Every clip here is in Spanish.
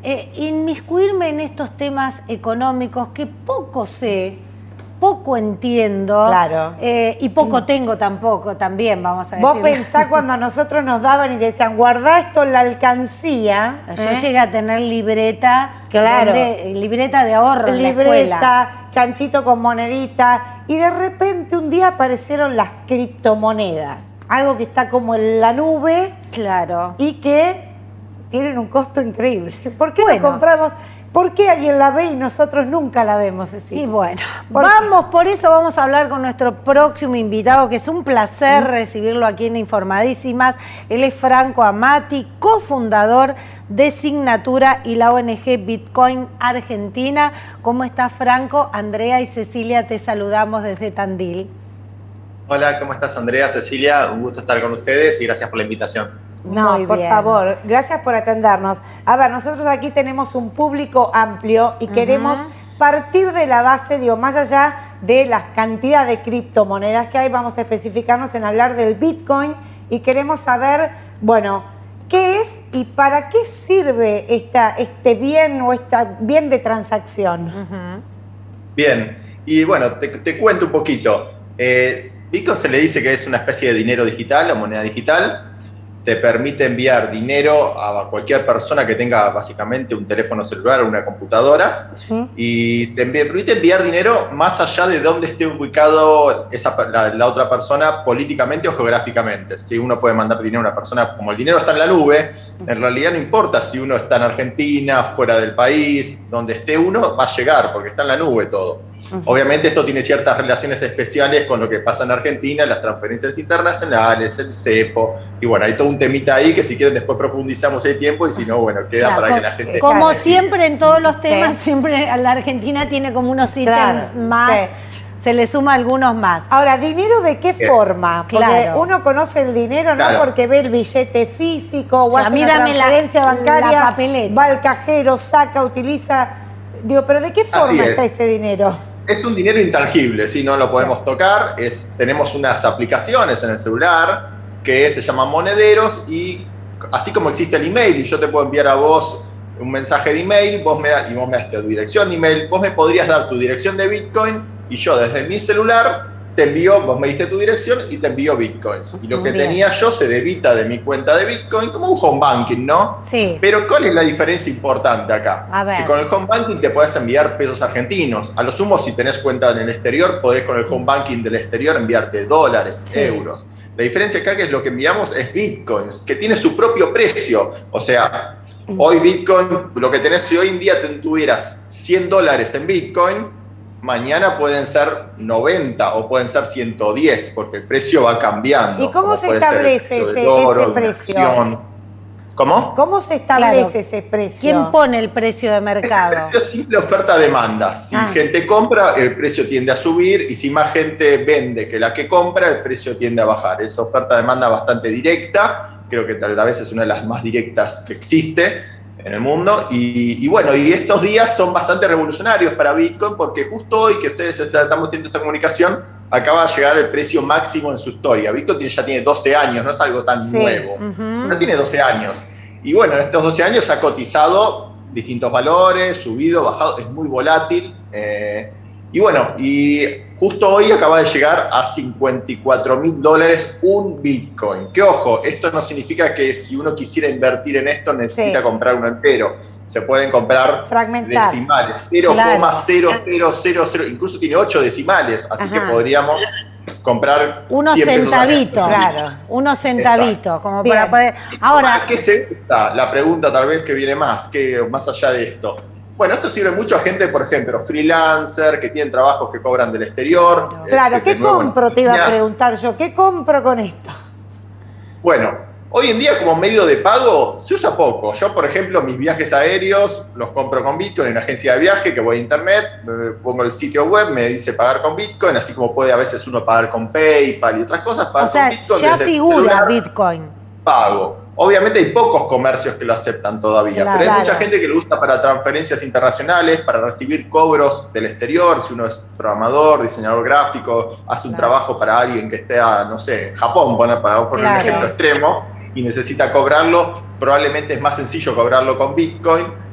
inmiscuirme en estos temas económicos que poco sé, poco entiendo, claro, y poco tengo también, vamos a decir. Vos pensás cuando a nosotros nos daban y decían, guardá esto en la alcancía. Yo llegué a tener libreta, claro, libreta de ahorro en la escuela. Chanchito con monedita, y de repente un día aparecieron las criptomonedas, algo que está como en la nube, claro, y que tienen un costo increíble. ¿Por qué no compramos? ¿Por qué alguien la ve y nosotros nunca la vemos, Cecilia? Y bueno, por eso vamos a hablar con nuestro próximo invitado, que es un placer recibirlo aquí en Informadísimas. Él es Franco Amati, cofundador de Signatura y la ONG Bitcoin Argentina. ¿Cómo estás, Franco? Andrea y Cecilia, te saludamos desde Tandil. Hola, ¿cómo estás, Andrea, Cecilia? Un gusto estar con ustedes y gracias por la invitación. No, por favor, gracias por atendernos. A ver, nosotros aquí tenemos un público amplio y queremos partir de la base, digo, más allá de la cantidad de criptomonedas que hay, vamos a especificarnos en hablar del Bitcoin y queremos saber, bueno, ¿qué es y para qué sirve este bien o esta bien de transacción? Bien, y bueno, te cuento un poquito. Bitcoin se le dice que es una especie de dinero digital o moneda digital. Te permite enviar dinero a cualquier persona que tenga básicamente un teléfono celular o una computadora y te permite enviar dinero más allá de dónde esté ubicado la otra persona políticamente o geográficamente. Si uno puede mandar dinero a una persona, como el dinero está en la nube, en realidad no importa si uno está en Argentina, fuera del país, donde esté uno va a llegar porque está en la nube todo. Obviamente esto tiene ciertas relaciones especiales con lo que pasa en Argentina, las transferencias internacionales, el cepo, y bueno, hay todo un temita ahí que si quieren después profundizamos el tiempo y si no, bueno, queda para que la gente... Como siempre en todos los temas, siempre la Argentina tiene como unos ítems más, se le suma algunos más. Ahora, ¿dinero de qué forma? Porque uno conoce el dinero, ¿no? Porque ve el billete físico, o hace una transferencia bancaria, la papeleta, va al cajero, saca, utiliza... Digo, ¿pero de qué forma está ese dinero? Es un dinero intangible, ¿sí? No lo podemos tocar. Tenemos unas aplicaciones en el celular que se llaman monederos y así como existe el email y yo te puedo enviar a vos un mensaje de email, vos me das tu dirección de email, vos me podrías dar tu dirección de Bitcoin y yo desde mi celular te envío, vos me diste tu dirección y te envío Bitcoins. Y lo que tenía yo se debita de mi cuenta de Bitcoin, como un home banking, ¿no? Sí. Pero ¿cuál es la diferencia importante acá? A ver. Que con el home banking te podés enviar pesos argentinos. A lo sumo, si tenés cuenta en el exterior, podés con el home banking del exterior enviarte dólares, euros. La diferencia acá que es lo que enviamos es Bitcoins, que tiene su propio precio. O sea, hoy Bitcoin, lo que tenés, si hoy en día tuvieras $100 en Bitcoin, mañana pueden ser 90 o pueden ser 110, porque el precio va cambiando. ¿Y cómo se establece ese precio? ¿Cómo? ¿Cómo se establece ese precio? ¿Quién pone el precio de mercado? Es simple oferta-demanda. Si gente compra, el precio tiende a subir, y si más gente vende que la que compra, el precio tiende a bajar. Es oferta-demanda bastante directa, creo que tal vez es una de las más directas que existe en el mundo, y bueno, y estos días son bastante revolucionarios para Bitcoin, porque justo hoy que ustedes estamos teniendo esta comunicación, acaba de llegar el precio máximo en su historia. Bitcoin ya tiene 12 años, no es algo tan nuevo, no tiene 12 años. Y bueno, en estos 12 años ha cotizado distintos valores, subido, bajado, es muy volátil. Y bueno, y justo hoy acaba de llegar a $54.000 un Bitcoin. Que ojo, esto no significa que si uno quisiera invertir en esto necesita comprar uno entero. Se pueden comprar decimales, 0,0000, incluso tiene 8 decimales, así que podríamos comprar unos centavitos, unos centavitos, como para poder... Ahora, ¿qué se gusta? La pregunta tal vez que viene más allá de esto. Bueno, esto sirve mucho a gente, por ejemplo, freelancer, que tienen trabajos que cobran del exterior. Claro, ¿qué compro? Te iba a preguntar yo, ¿qué compro con esto? Bueno, hoy en día como medio de pago se usa poco. Yo, por ejemplo, mis viajes aéreos los compro con Bitcoin en una agencia de viaje, que voy a internet, pongo el sitio web, me dice pagar con Bitcoin, así como puede a veces uno pagar con PayPal y otras cosas. Pagar con Bitcoin, ya figura Bitcoin. Pago. Obviamente hay pocos comercios que lo aceptan todavía, pero hay mucha gente que lo usa para transferencias internacionales, para recibir cobros del exterior. Si uno es programador, diseñador gráfico, hace un trabajo para alguien que esté, no sé, en Japón, para poner un ejemplo extremo, y necesita cobrarlo, probablemente es más sencillo cobrarlo con Bitcoin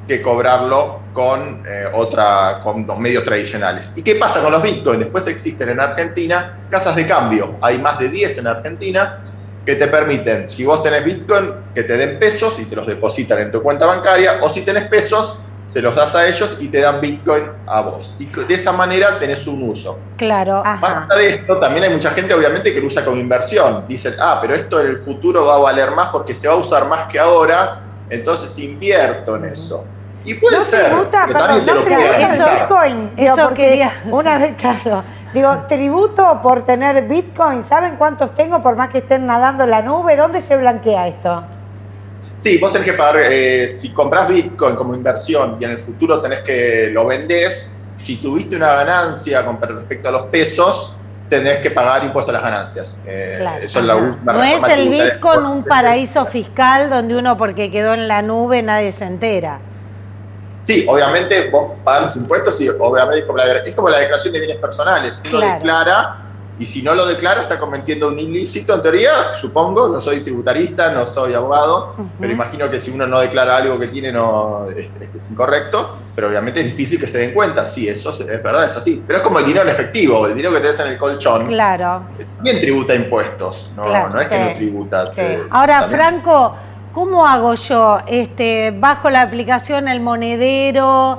que cobrarlo con los medios tradicionales. ¿Y qué pasa con los Bitcoin? Después existen en Argentina casas de cambio. Hay más de 10 en Argentina que te permiten, si vos tenés Bitcoin, que te den pesos y te los depositan en tu cuenta bancaria, o si tenés pesos, se los das a ellos y te dan Bitcoin a vos. Y de esa manera tenés un uso. Claro. Más allá de esto, también hay mucha gente, obviamente, que lo usa como inversión. Dicen, pero esto en el futuro va a valer más porque se va a usar más que ahora, entonces invierto en eso. Y puede ser. Tributa, eso, Bitcoin. Eso quería. Una vez, claro. Digo, tributo por tener Bitcoin. ¿Saben cuántos tengo por más que estén nadando en la nube? ¿Dónde se blanquea esto? Sí, vos tenés que pagar, si comprás Bitcoin como inversión y en el futuro lo vendés, si tuviste una ganancia con respecto a los pesos, tenés que pagar impuesto a las ganancias. Claro. Eso es la última. No es el Bitcoin un paraíso fiscal donde uno, porque quedó en la nube, nadie se entera. Sí, obviamente vos pagás los impuestos y obviamente es como la declaración de bienes personales. Uno declara, y si no lo declara está cometiendo un ilícito, en teoría, supongo, no soy tributarista, no soy abogado, pero imagino que si uno no declara algo que tiene es incorrecto, pero obviamente es difícil que se den cuenta. Sí, eso es verdad, es así. Pero es como el dinero en efectivo, el dinero que tenés en el colchón. Claro. También tributa impuestos, no es que no tributa. Sí. Ahora, Franco, ¿cómo hago yo? ¿Bajo la aplicación El Monedero?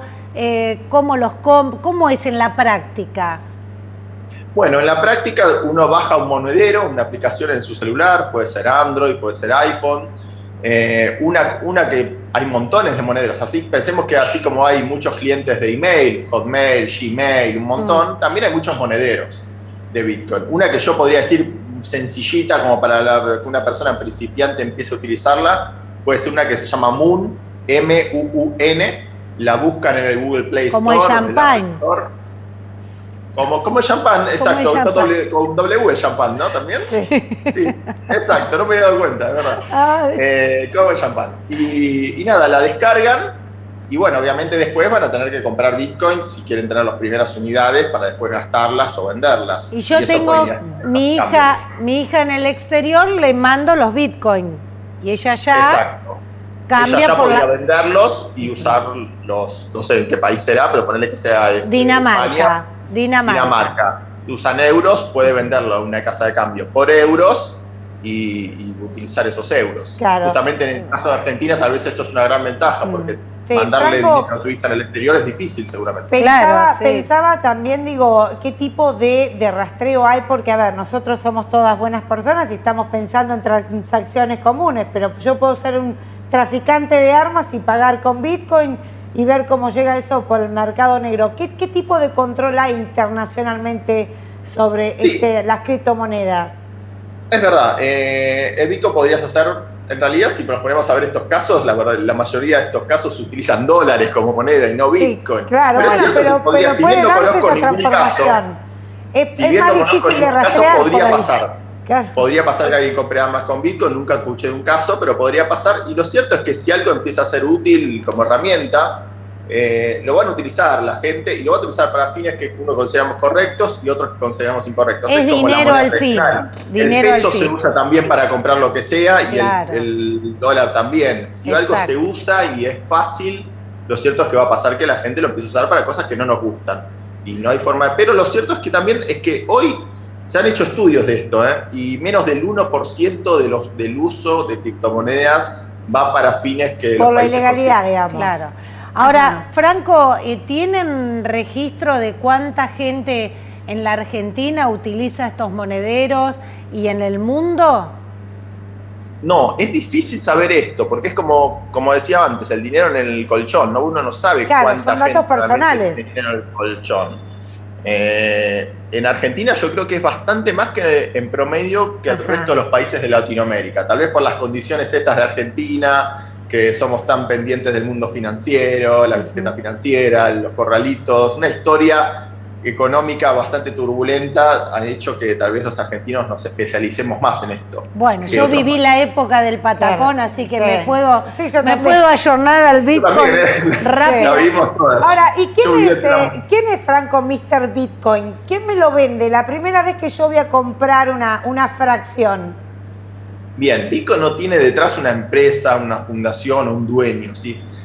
¿Cómo es en la práctica? Bueno, en la práctica uno baja un monedero, una aplicación en su celular, puede ser Android, puede ser iPhone, una que hay montones de monederos, así pensemos que así como hay muchos clientes de email, Hotmail, Gmail, un montón, también hay muchos monederos de Bitcoin. Una que yo podría decir sencillita como para que una persona principiante empiece a utilizarla, puede ser una que se llama Moon, M-U-U-N, la buscan en el Google Play Store. Como el champán. Como el champán, exacto, con W el champán, ¿no? ¿También? Sí, exacto, no me había dado cuenta, de verdad. Como el champán. Y nada, la descargan y bueno, obviamente después van a tener que comprar Bitcoin si quieren tener las primeras unidades para después gastarlas o venderlas. Y yo tengo mi hija en el exterior, le mando los Bitcoin y ella ya cambia. Ella ya podría venderlos y usarlos, no sé en qué país será, pero ponerle que sea Dinamarca. Usan euros, puede venderlo a una casa de cambio por euros y utilizar esos euros. Claro. Justamente en el caso de Argentina tal vez esto es una gran ventaja porque mandarle dinero a tu hija en el exterior es difícil seguramente. Pensaba también, digo, qué tipo de rastreo hay, porque a ver, nosotros somos todas buenas personas y estamos pensando en transacciones comunes, pero yo puedo ser un traficante de armas y pagar con Bitcoin y ver cómo llega eso por el mercado negro. ¿Qué tipo de control hay internacionalmente sobre las criptomonedas? Es verdad, el Bitcoin podrías hacer, en realidad si nos ponemos a ver estos casos, la mayoría de estos casos utilizan dólares como moneda y no Bitcoin. Claro, pero puede darse esa transformación. Es más difícil de rastrear. Podría pasar. Claro. Podría pasar que alguien compre armas con Bitcoin, nunca escuché de un caso, pero podría pasar. Y lo cierto es que si algo empieza a ser útil como herramienta, lo van a utilizar la gente y lo van a utilizar para fines que uno consideramos correctos y otros que consideramos incorrectos. Es dinero al fin. El peso se usa también para comprar lo que sea y el dólar también. Si algo se usa y es fácil, lo cierto es que va a pasar que la gente lo empiece a usar para cosas que no nos gustan. Y no hay forma de... Pero lo cierto es que también es que hoy se han hecho estudios de esto, y menos del 1% del uso de criptomonedas va para fines que por la ilegalidad, digamos. Claro. Ahora, Franco, ¿tienen registro de cuánta gente en la Argentina utiliza estos monederos y en el mundo? No, es difícil saber esto, porque es como decía antes, el dinero en el colchón, ¿no? Uno no sabe cuánta son datos personales. Tiene dinero en el colchón. En Argentina yo creo que es bastante más que en promedio que el resto de los países de Latinoamérica, tal vez por las condiciones estas de Argentina, que somos tan pendientes del mundo financiero, la bicicleta financiera, los corralitos, una historia económica bastante turbulenta ha hecho que tal vez los argentinos nos especialicemos más en esto. Bueno, yo viví la época del patacón, así que me puedo ayornar al Bitcoin rápido. Ahora, ¿y quién es Franco Mr. Bitcoin? ¿Quién me lo vende? La primera vez que yo voy a comprar una fracción. Bien, Bitcoin no tiene detrás una empresa, una fundación o un dueño, ¿sí?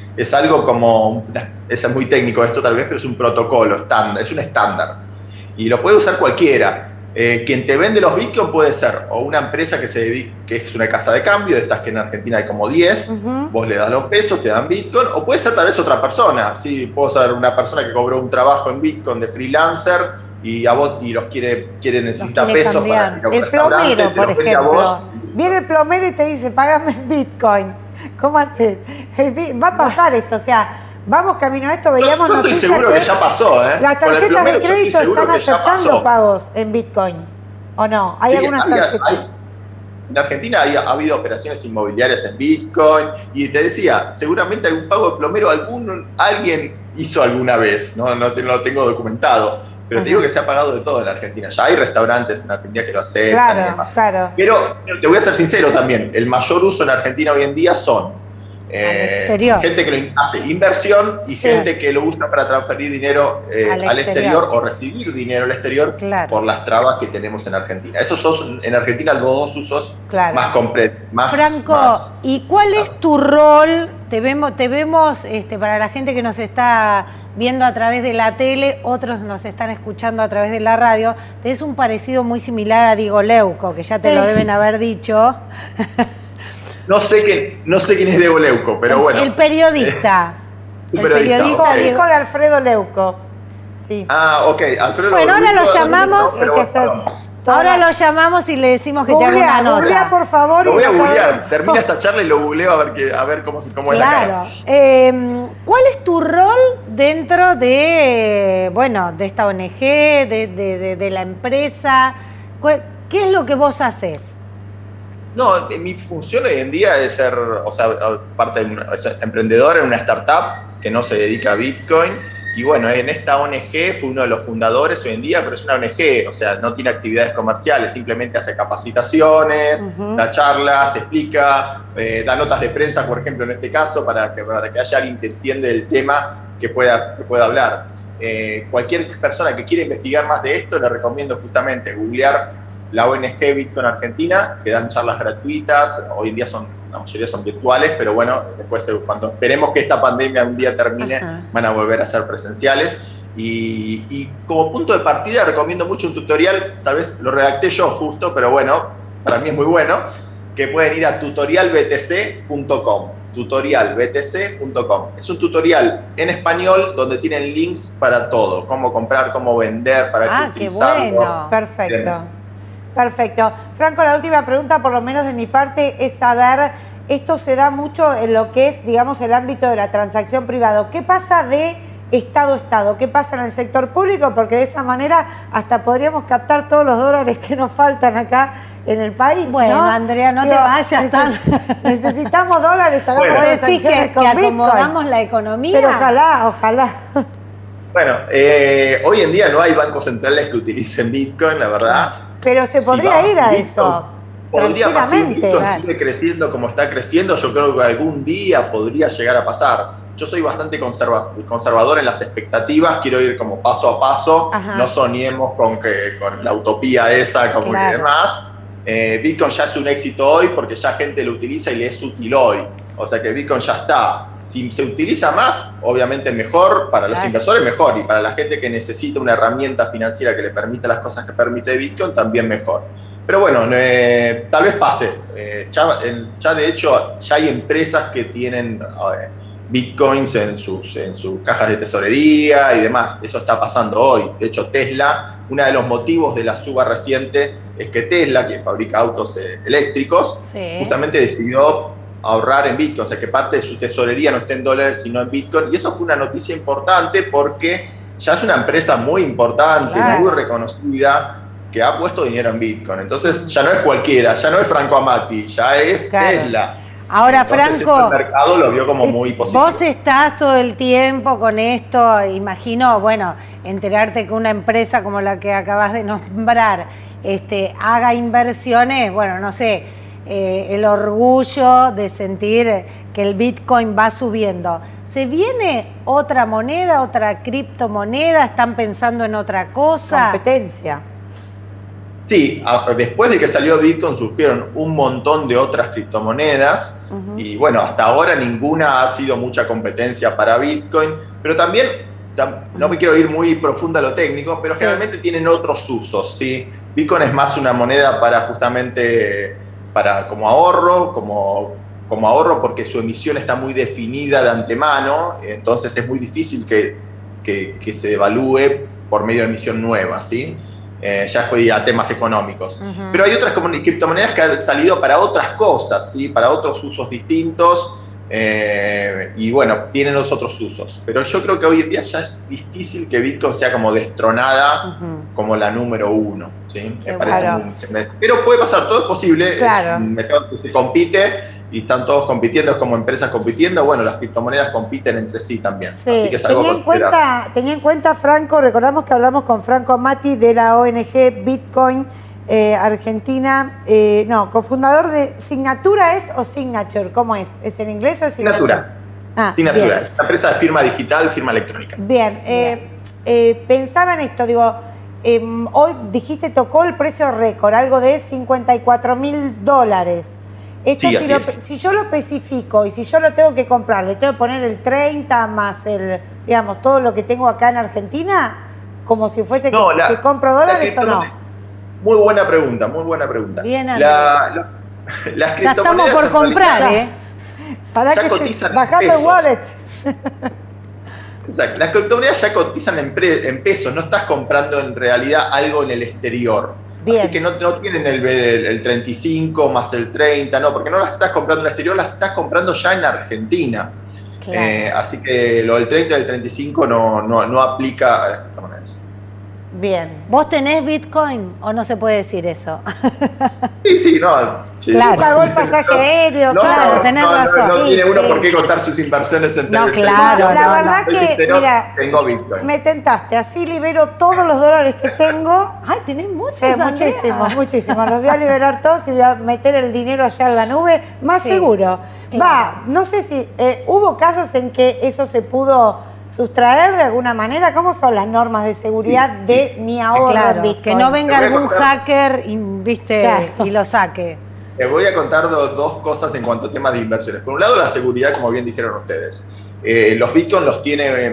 es algo como, es muy técnico esto tal vez, pero es un protocolo estándar, es un estándar. Y lo puede usar cualquiera. Quien te vende los Bitcoin puede ser o una empresa que se dedique, que es una casa de cambio, de estas que en Argentina hay como 10, vos le das los pesos, te dan Bitcoin, o puede ser tal vez otra persona, ¿sí? Puedo ser una persona que cobró un trabajo en Bitcoin de freelancer y a vos y necesita pesos cambiar. para el plomero, por ejemplo. Viene el plomero y te dice, págame en Bitcoin. ¿Cómo haces? Va a pasar esto, o sea, vamos camino a esto, veíamos yo noticias estoy seguro que ya pasó, ¿eh? Las tarjetas de crédito están aceptando pagos en Bitcoin, ¿o no? ¿Hay algunas tarjetas? En Argentina ha habido operaciones inmobiliarias en Bitcoin y te decía, seguramente algún pago de plomero alguien hizo alguna vez, no lo tengo documentado, pero te digo que se ha pagado de todo en Argentina. Ya hay restaurantes en Argentina que lo aceptan y demás. Claro. Pero te voy a ser sincero también, el mayor uso en Argentina hoy en día son gente que lo hace inversión y gente que lo usa para transferir dinero al exterior o recibir dinero al exterior por las trabas que tenemos en Argentina. Esos son en Argentina los dos usos más completos. Franco, ¿y cuál es tu rol? Te vemos para la gente que nos está viendo a través de la tele, otros nos están escuchando a través de la radio. Tenés un parecido muy similar a Diego Leuco, que ya te lo deben haber dicho. No sé quién es Diego Leuco, pero bueno. El periodista. El periodista hijo de Alfredo Leuco. Sí. Ah, ok. Alfredo bueno, ahora lo llamamos. Ahora lo llamamos y le decimos que te haga una nota. Googlea, por favor. Lo voy a googlear. Termina esta charla y lo googleo a ver cómo es la cara. ¿Cuál es tu rol dentro de esta ONG, de la empresa? ¿Qué es lo que vos haces? No, mi función hoy en día es ser, parte de emprendedor en una startup que no se dedica a Bitcoin. Y bueno, en esta ONG fue uno de los fundadores hoy en día, pero es una ONG, o sea, no tiene actividades comerciales, simplemente hace capacitaciones, da charlas, explica, da notas de prensa, por ejemplo, en este caso, para que haya alguien que entiende el tema que pueda hablar. Cualquier persona que quiera investigar más de esto, le recomiendo justamente googlear la ONG Bitcoin Argentina, que dan charlas gratuitas, hoy en día la mayoría son virtuales, pero bueno, después cuando esperemos que esta pandemia un día termine, van a volver a ser presenciales. Y como punto de partida recomiendo mucho un tutorial, tal vez lo redacté yo justo, pero bueno, para mí es muy bueno, que pueden ir a tutorialbtc.com. tutorialbtc.com. Es un tutorial en español donde tienen links para todo, cómo comprar, cómo vender, para qué bueno. Perfecto. Franco, la última pregunta, por lo menos de mi parte, es saber, esto se da mucho en lo que es, digamos, el ámbito de la transacción privada. ¿Qué pasa de Estado a Estado? ¿Qué pasa en el sector público? Porque de esa manera hasta podríamos captar todos los dólares que nos faltan acá en el país. Bueno, ¿no? Andrea, no te vayas necesitamos dólares, hagamos transacciones con Bitcoin. Acomodamos la economía. Pero ojalá. Bueno, hoy en día no hay bancos centrales que utilicen Bitcoin, la verdad. Pero se podría ir a eso. Podría pasar, si Bitcoin sigue creciendo como está creciendo, yo creo que algún día podría llegar a pasar. Yo soy bastante conservador en las expectativas, quiero ir como paso a paso, no soñemos con la utopía esa, como que demás. Bitcoin ya es un éxito hoy porque ya gente lo utiliza y le es útil hoy. O sea que Bitcoin ya está. Si se utiliza más, obviamente mejor, para los inversores mejor, y para la gente que necesita una herramienta financiera que le permita las cosas que permite Bitcoin, también mejor. Pero bueno, tal vez pase. Ya de hecho, ya hay empresas que tienen Bitcoins en sus cajas de tesorería y demás. Eso está pasando hoy. De hecho, Tesla, uno de los motivos de la suba reciente es que Tesla, que fabrica autos eléctricos, justamente decidió ahorrar en Bitcoin, o sea que parte de su tesorería no esté en dólares sino en Bitcoin, y eso fue una noticia importante porque ya es una empresa muy importante, muy reconocida, que ha puesto dinero en Bitcoin. Entonces ya no es cualquiera, ya no es Franco Amati, ya es Tesla. Ahora, entonces, Franco, el mercado lo vio como muy positivo. Vos estás todo el tiempo con esto, imagino, enterarte que una empresa como la que acabas de nombrar haga inversiones, no sé, el orgullo de sentir que el Bitcoin va subiendo. ¿Se viene otra moneda, otra criptomoneda? ¿Están pensando en otra cosa? Competencia. Sí, después de que salió Bitcoin surgieron un montón de otras criptomonedas y bueno, hasta ahora ninguna ha sido mucha competencia para Bitcoin, pero también, no me quiero ir muy profundo a lo técnico, pero generalmente tienen otros usos, ¿sí? Bitcoin es más una moneda para justamente, como ahorro, como ahorro porque su emisión está muy definida de antemano, entonces es muy difícil que se devalúe por medio de emisión nueva, ¿sí? Ya fue a temas económicos. Pero hay otras criptomonedas que han salido para otras cosas, ¿sí? Para otros usos distintos, y bueno, tienen los otros usos. Pero yo creo que hoy en día ya es difícil que Bitcoin sea como destronada como la número uno, ¿sí? Me parece pero puede pasar, todo es posible, es un mercado que se compite y están todos compitiendo, es como empresas compitiendo, bueno, las criptomonedas compiten entre sí también. Sí. Así que es algo tenía en cuenta, Franco, recordamos que hablamos con Franco Amati de la ONG Bitcoin Argentina, cofundador de Signatura, ¿es o Signature? ¿Cómo es? ¿Es en inglés o es Signatura? Signatura, es una empresa de firma digital, firma electrónica. Bien, pensaba en esto, digo, hoy dijiste, tocó el precio récord, algo de $54.000. Esto, sí, si yo lo especifico y si yo lo tengo que comprar, le tengo que poner el 30 más digamos, todo lo que tengo acá en Argentina, como si fuese que compro dólares o no. Muy buena pregunta, muy buena pregunta. Bien, las ya estamos por comprar, Para que cotizan bajando el wallet. Exacto, las criptomonedas ya cotizan en pesos, no estás comprando en realidad algo en el exterior. Bien. Así que no tienen el 35 más el 30, no, porque no las estás comprando en el exterior, las estás comprando ya en Argentina. Claro. Así que lo del 30 y el 35 no aplica a las criptomonedas. Bien. ¿Vos tenés Bitcoin o no se puede decir eso? Sí, no. Sí, claro, pagó el pasaje aéreo, claro, tenés razón. No tiene uno por qué contar sus inversiones en No, claro. La verdad que, mira, tengo Bitcoin. Me tentaste, así libero todos los dólares que tengo. Ay, tenés muchos, muchísimos. Los voy a liberar todos y voy a meter el dinero allá en la nube, más seguro. Claro. No sé si hubo casos en que eso se pudo sustraer de alguna manera. ¿Cómo son las normas de seguridad de mi ahorro en Bitcoin? Que no venga algún hacker y lo saque. Te voy a contar dos cosas en cuanto a temas de inversiones. Por un lado, la seguridad, como bien dijeron ustedes. Los Bitcoin los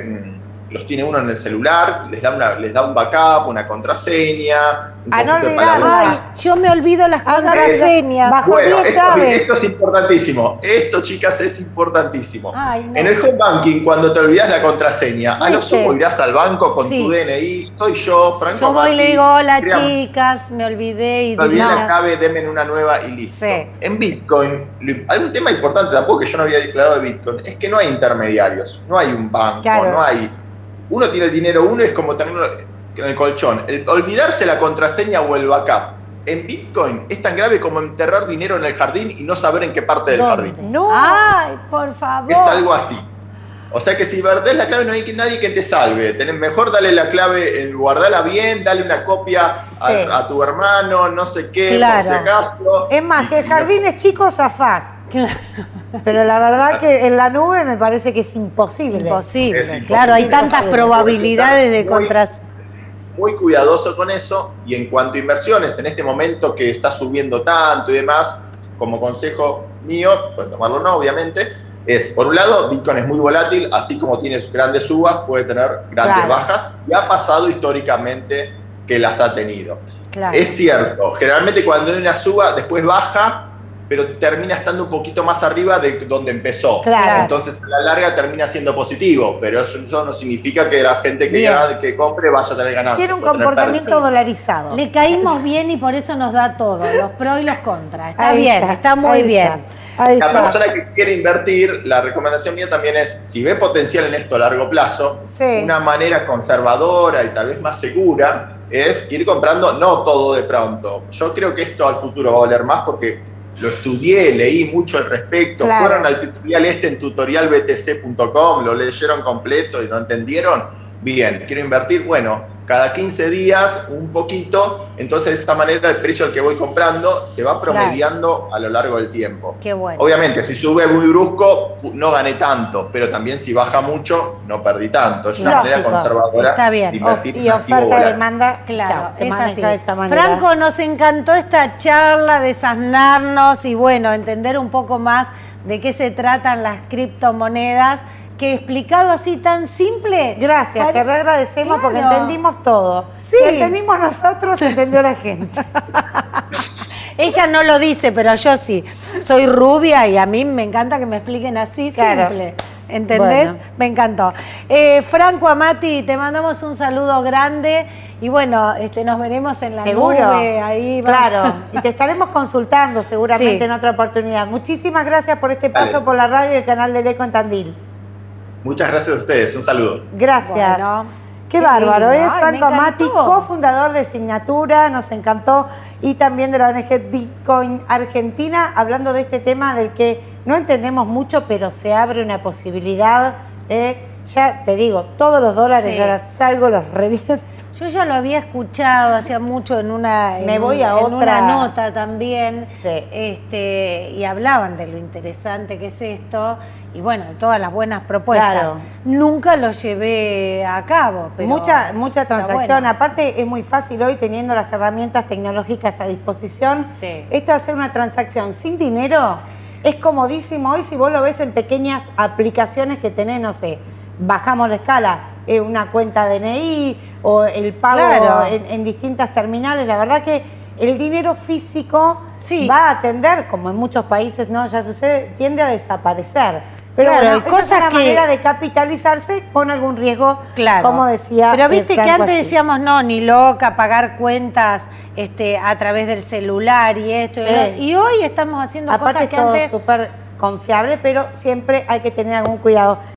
tiene uno en el celular, les da un backup, una contraseña. No olvidar. Ay, yo me olvido las contraseñas. Bajo 10 llaves. Esto es importantísimo. Esto, chicas, es importantísimo. Ay, no. En el home banking, cuando te olvidas la contraseña, a lo sumo irás al banco con tu DNI. Soy yo, Franco. Yo voy y le digo, hola chicas, me olvidé. Me olvidé la clave, denme una nueva y listo. Sí. En Bitcoin, algún tema importante tampoco que yo no había declarado de Bitcoin, es que no hay intermediarios, no hay un banco, no hay... Uno tiene el dinero, uno es como tenerlo en el colchón. Olvidarse la contraseña o el backup en Bitcoin es tan grave como enterrar dinero en el jardín y no saber en qué parte del jardín. No. Ay, por favor. Es algo así. O sea que si perdés la clave no hay nadie que te salve. Mejor dale la clave, guardala bien, dale una copia a tu hermano, no sé qué, por si acaso. Es más, si el jardín es chico, zafás. Claro. Pero la verdad que en la nube me parece que es imposible. Imposible, claro, hay tantas probabilidades de muy cuidadoso con eso. Y en cuanto a inversiones, en este momento que está subiendo tanto y demás, como consejo mío, pueden tomarlo no, obviamente, es, por un lado, Bitcoin es muy volátil, así como tiene grandes subas, puede tener grandes bajas, y ha pasado históricamente que las ha tenido. Claro. Es cierto, generalmente cuando hay una suba, después baja, pero termina estando un poquito más arriba de donde empezó. Claro. Entonces, a la larga termina siendo positivo, pero eso no significa que la gente que compre vaya a tener ganancias. Tiene un comportamiento dolarizado. Le caímos bien y por eso nos da todo, los pros y los contras. Está bien, está muy bien. La persona que quiere invertir, la recomendación mía también es, si ve potencial en esto a largo plazo, una manera conservadora y tal vez más segura es ir comprando no todo de pronto. Yo creo que esto al futuro va a valer más porque lo estudié, leí mucho al respecto. Fueron al tutorial en tutorialbtc.com, lo leyeron completo y no entendieron. Bien, quiero invertir. Bueno, cada 15 días un poquito, entonces de esa manera el precio al que voy comprando se va promediando a lo largo del tiempo. Qué bueno. Obviamente, si sube muy brusco, no gané tanto, pero también si baja mucho, no perdí tanto. Es una manera conservadora está bien. de invertir Y oferta-demanda, claro, se es maneja así. de esa manera. Franco, nos encantó esta charla, desasnarnos y bueno, entender un poco más de qué se tratan las criptomonedas, que explicado así tan simple. Gracias, te re agradecemos porque entendimos todo. Sí. Si entendimos nosotros, entendió la gente. Ella no lo dice, pero yo sí. Soy rubia y a mí me encanta que me expliquen así simple. ¿Entendés? Bueno. Me encantó. Franco Amati, te mandamos un saludo grande y bueno, nos veremos en la nube. Ahí claro, y te estaremos consultando seguramente en otra oportunidad. Muchísimas gracias por este paso por la radio y el canal del Eco en Tandil. Muchas gracias a ustedes, un saludo. Gracias. Bueno, qué bárbaro, lindo. Franco Amati, cofundador de Signatura, nos encantó, y también de la ONG Bitcoin Argentina, hablando de este tema del que no entendemos mucho, pero se abre una posibilidad. Ya te digo, todos los dólares, ahora salgo, los reviento. Yo ya lo había escuchado hacía mucho en una nota también, y hablaban de lo interesante que es esto y bueno, de todas las buenas propuestas. Claro. Nunca lo llevé a cabo, pero mucha transacción. Aparte es muy fácil hoy teniendo las herramientas tecnológicas a disposición. Esto de hacer una transacción sin dinero es comodísimo hoy si vos lo ves en pequeñas aplicaciones que tenés, no sé, bajamos la escala, una cuenta DNI o el pago en distintas terminales. La verdad que el dinero físico va a tender, como en muchos países no ya sucede, tiende a desaparecer. Pero bueno, hay cosas es una manera de capitalizarse con algún riesgo, como decía. Pero viste que antes así decíamos, no, ni loca, pagar cuentas a través del celular y esto. Y hoy estamos haciendo cosas que todo antes... súper confiable, pero siempre hay que tener algún cuidado.